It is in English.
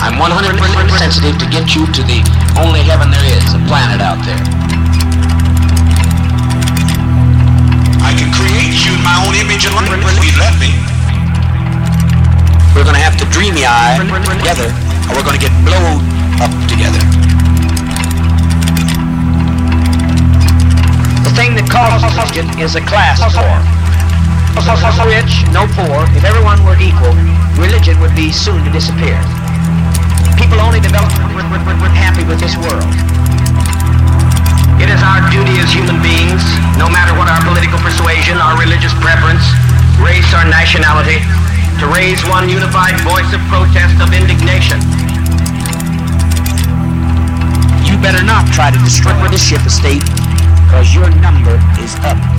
I'm 100% sensitive to get you to the only heaven there is, a planet out there. I can create you in my own image and likeness. Please let me. We're going to have to dreamy-eye together, or we're going to get blown up together. The thing that causes it is a class war. No rich, no poor. If everyone were equal, religion would be soon to disappear. People only develop happy with this world. It is our duty as human beings, no matter what our political persuasion, our religious preference, race, or nationality, to raise one unified voice of protest, of indignation. You better not try to destroy the ship of state, because your number is up.